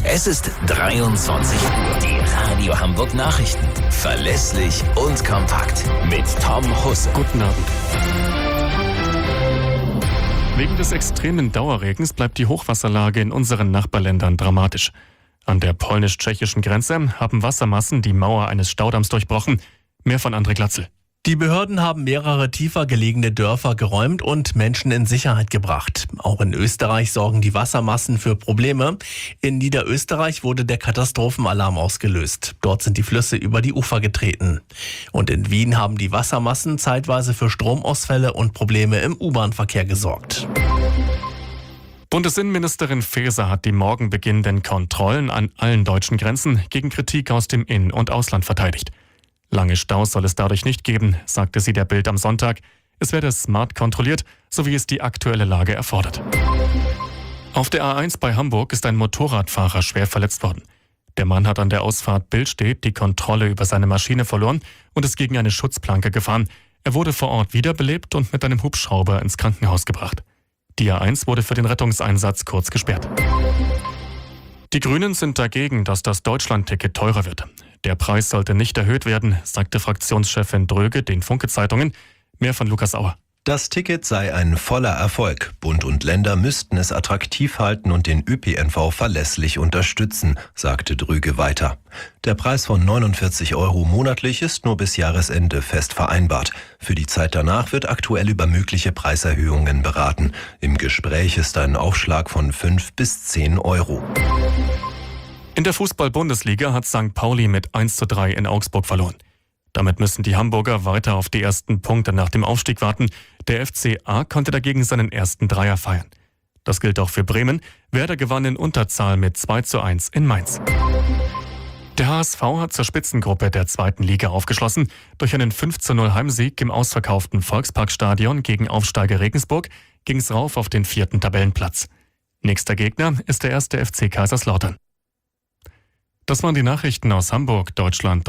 Es ist 23 Uhr. Die Radio Hamburg Nachrichten. Verlässlich und kompakt. Mit Tom Husse. Guten Abend. Wegen des extremen Dauerregens bleibt die Hochwasserlage in unseren Nachbarländern dramatisch. An der polnisch-tschechischen Grenze haben Wassermassen die Mauer eines Staudamms durchbrochen. Mehr von André Glatzel. Die Behörden haben mehrere tiefer gelegene Dörfer geräumt und Menschen in Sicherheit gebracht. Auch in Österreich sorgen die Wassermassen für Probleme. In Niederösterreich wurde der Katastrophenalarm ausgelöst. Dort sind die Flüsse über die Ufer getreten. Und in Wien haben die Wassermassen zeitweise für Stromausfälle und Probleme im U-Bahn-Verkehr gesorgt. Bundesinnenministerin Faeser hat die morgen beginnenden Kontrollen an allen deutschen Grenzen gegen Kritik aus dem In- und Ausland verteidigt. Lange Staus soll es dadurch nicht geben, sagte sie der Bild am Sonntag. Es werde smart kontrolliert, so wie es die aktuelle Lage erfordert. Auf der A1 bei Hamburg ist ein Motorradfahrer schwer verletzt worden. Der Mann hat an der Ausfahrt Billstedt die Kontrolle über seine Maschine verloren und ist gegen eine Schutzplanke gefahren. Er wurde vor Ort wiederbelebt und mit einem Hubschrauber ins Krankenhaus gebracht. Die A1 wurde für den Rettungseinsatz kurz gesperrt. Die Grünen sind dagegen, dass das Deutschlandticket teurer wird. Der Preis sollte nicht erhöht werden, sagte Fraktionschefin Dröge den Funke-Zeitungen. Mehr von Lukas Auer. Das Ticket sei ein voller Erfolg. Bund und Länder müssten es attraktiv halten und den ÖPNV verlässlich unterstützen, sagte Dröge weiter. Der Preis von 49 € monatlich ist nur bis Jahresende fest vereinbart. Für die Zeit danach wird aktuell über mögliche Preiserhöhungen beraten. Im Gespräch ist ein Aufschlag von 5 bis 10 €. In der Fußball-Bundesliga hat St. Pauli mit 1:3 in Augsburg verloren. Damit müssen die Hamburger weiter auf die ersten Punkte nach dem Aufstieg warten. Der FCA konnte dagegen seinen ersten Dreier feiern. Das gilt auch für Bremen. Werder gewann in Unterzahl mit 2:1 in Mainz. Der HSV hat zur Spitzengruppe der zweiten Liga aufgeschlossen. Durch einen 5:0 Heimsieg im ausverkauften Volksparkstadion gegen Aufsteiger Regensburg ging es rauf auf den 4. Tabellenplatz. Nächster Gegner ist der 1. FC Kaiserslautern. Das waren die Nachrichten aus Hamburg, Deutschland